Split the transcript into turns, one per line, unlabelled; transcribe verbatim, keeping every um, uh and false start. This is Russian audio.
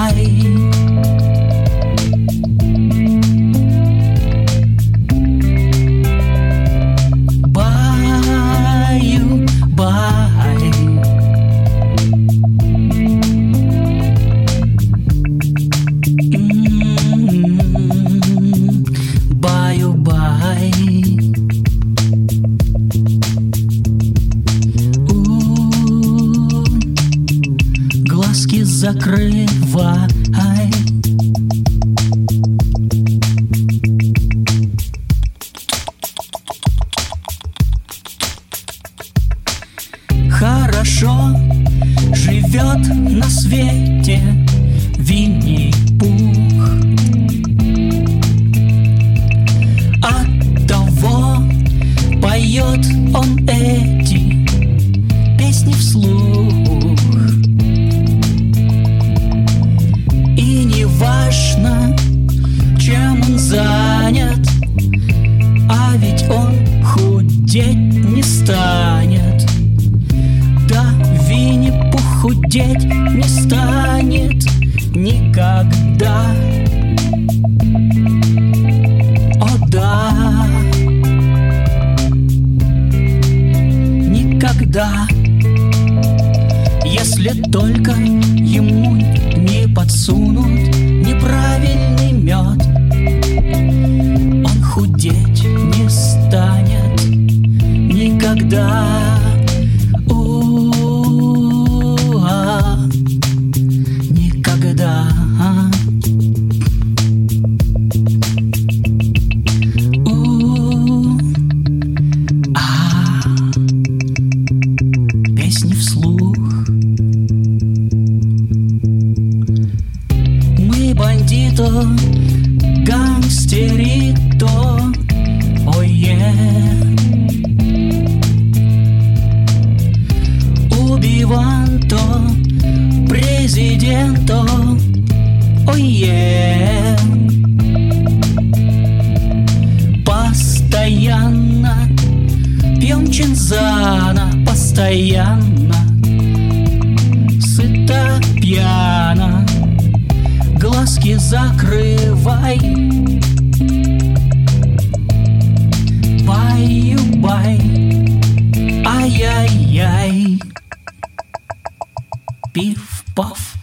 баю-бай. Баю-бай. М-м-м, баю-бай. Глазки закрывай. Хорошо живет на свете Винни-Пух. Оттого поет он эти песни вслух. И не важно, чем он занят, а ведь он худеть не станет. Да, Винни-Пух худеть не станет никогда. О да, никогда. Если только ему не подсунут неправильный мед, он худеть не станет никогда. У-а, никогда. У-а, песни вслух. Мы бандито, гангстерито, ой-е. Убиванто, президенто, ой-е. Постоянно пьем чинзана, постоянно сыто пьяно. Глазки закрывай. Баю-бай. Ай-яй-яй. Пиф-паф.